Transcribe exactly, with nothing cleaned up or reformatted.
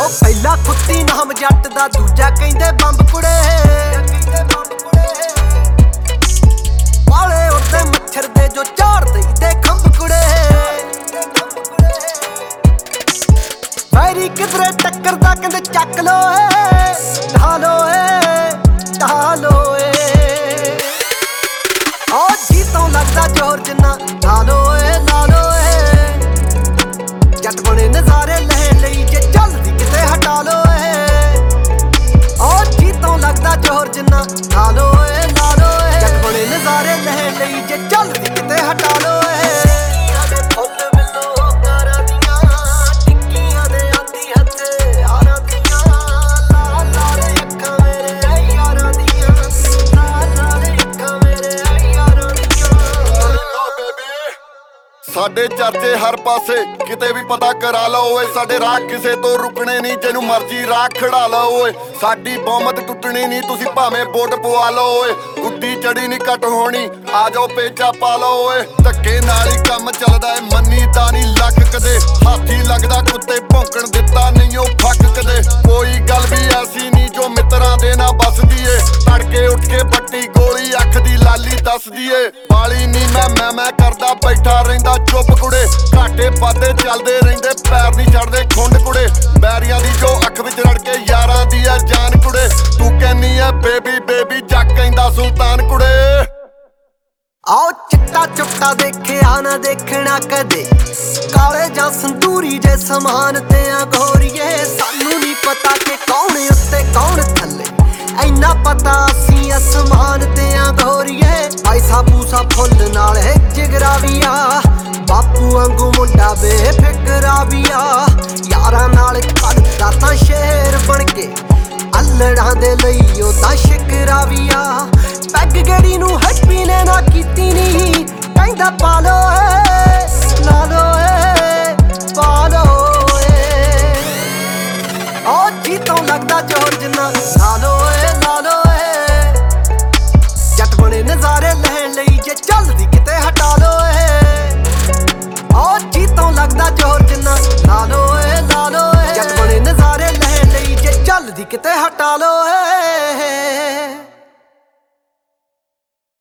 ਪਹਿਲਾ ਕੁੱਤੀ ਨਾਮ ਜੱਟ ਦਾ, ਦੂਜਾ ਕਹਿੰਦੇ ਬੰਬ ਕੁੜੇ। ਵਾਲੇ ਉੱਤੇ ਮੱਛਰ ਦੇ ਜੋ ਝਾੜ ਦੇਈਦੇ ਖੰਭ ਕੁੜੇ। ਵੈਰੀ ਕਿਧਰੇ ਟੱਕਰਦਾ ਕਹਿੰਦੇ ਚੱਕ ਲੋ ਏ, ਢਾ ਲੋ ਏ, ਢਾ ਲੋ ਏ। ਓ ਜੀ ਤੋਂ ਲੱਗਦਾ ਜ਼ੋਰ ਜਿੰਨਾ, ਲਾ ਲੋ ਏ, ਲਾ ਲੋ ਏ। ਜੱਟ ਬਣੇ ਨਜ਼ਾਰੇ ਲੈ ਲਈ ਜੇ ਚੱਲਦੀ ਕਿਤੇ ਹਟਾ ਲੋ ਏ। ਓ ਜੀ ਤੋਂ ਲੱਗਦਾ ਜ਼ੋਰ ਜਿੰਨਾ, ਲਾ ਲੋ ਏ, ਲਾ ਲੋ ਏ। ਜੱਟ ਬਣੇ ਨਜ਼ਾਰੇ ਲੈ ਲਈ ਜੇ ਚੱਲਦੀ ਕਿਤੇ ਹਟਾ ਲੋ ਏ। ਸਾਡੇ ਚਰਚੇ ਹਰ ਪਾਸੇ, ਕਿਤੇ ਵੀ ਪਤਾ ਕਰਾ ਲਓ ਓਏ। ਸਾਡੇ ਰਾਹ ਕਿਸੇ ਤੋਂ ਰੁਕਣੇ ਨਹੀਂ, ਜਿਹਨੂੰ ਮਰਜ਼ੀ ਰਾਹ ਖੜਾ ਲਓ ਓਏ। ਸਾਡੀ ਬਹੁਮਤ ਟੁੱਟਣੀ ਨਹੀਂ, ਤੁਸੀਂ ਭਾਵੇਂ ਵੋਟ ਪਵਾ ਲਓ ਓਏ। ਗੁੱਡੀ ਚੜੀ ਨਹੀਂ ਘੱਟ ਹੋਣੀ, ਆ ਜਾਓ ਪੇਚਾ ਪਾ ਲਓ ਓਏ। ਧੱਕੇ ਨਾਲ ਹੀ ਕੰਮ ਚੱਲਦਾ ਏ, ਮੰਨੀ ਤਾਂ ਨਹੀਂ ਲੱਕ ਕਦੇ। ਹਾਥੀ ਲੱਗਦਾ ਕੁੱਤੇ ਭੌਂਕਣ ਦਿੱਤਾ ਨਹੀਂ ਉਹ ਫੱਕ ਕਦੇ। ਕੋਈ ਗੱਲ ਵੀ ਐਸੀ ਨਹੀਂ ਜੋ ਮਿੱਤਰਾਂ ਦੇ ਨਾ ਬਸਦੀ ਏ। ਤੜਕੇ ਉੱਠ ਕੇ ਬੱਟੀ ਗੋਲੀ ਅੱਖ ਦੀ ਲਾਲੀ ਦੱਸਦੀ ਏ। ਵਾਲੀ ਨਹੀਂ ਮੈਂ ਮੈਂ ਮੈਂ ਕਰਦਾ ਬੈਠਾ ਰਹਿੰਦਾ ਚੁੱਪ ਕੁੜੇ। ਘਾਟੇ ਵਾਧੇ ਚੱਲਦੇ ਰਹਿੰਦੇ, ਪੈਰ ਨਹੀਂ ਛੱਡਦੇ ਖੁੰਡ ਕੁੜੇ। ਬੈਰੀਆਂ ਦੀ ਜੋ ਅੱਖ ਵਿੱਚ ਰੜ ਕੇ ਯਾਰਾਂ ਦੀ ਆ ਜਾਨ ਕੁੜੇ। ਤੂੰ ਕਹਿੰਨੀ ਐ ਬੇਬੀ ਬੇਬੀ, ਜੱਗ ਕਹਿੰਦਾ ਸੁਲਤਾਨ ਕੁੜੇ। ਆਓ ਚਿੱਟਾ ਚੁੱਟਾ ਦੇਖਿਆ ਨਾ ਦੇਖਣਾ ਕਦੇ, ਕਾਲੇ ਜਾਂ ਸੰਦੂਰੀ ਜੇ ਸਮਾਨ ਤੇ ਆ ਗੋਰੀਏ। ਸਾਨੂੰ ਨਹੀਂ ਪਤਾ ਕਿ ਕੌਣ ਉੱਤੇ ਕੌਣ ਥੱਲੇ, ਇੰਨਾ ਪਤਾ ਅਸੀਂ ਅਸਮਾਨ ਤੇ ਆ ਗੋਰੀਏ। ਪੈਸਾ ਪੂਸਾ ਫੁੱਲ ਨਾਲ ਹੈ ਜਿਗਰਾ ਵੀ ਆ, ਬਾਪੂ ਵਾਂਗੂ ਮੁੰਡਾ ਬੇਫਿਕਰਾ ਵੀ ਆ। ਯਾਰਾਂ ਨਾਲ ਕੱਢਦਾ ਤਾਂ ਸ਼ੇਰ ਬਣ ਕੇ, ਅਲੜਾਂ ਦੇ ਲਈ ਉਹਦਾ ਸ਼ਿਕਰਾ ਵੀ ਆ। ਪੈਗ ਗੇੜੀ ਨੂੰ ਹੈਪੀ ਨੇ ਨਾ ਕੀਤੀ ਨੀ, ਕਹਿੰਦਾ ਪਾ ਲੋ ਏ।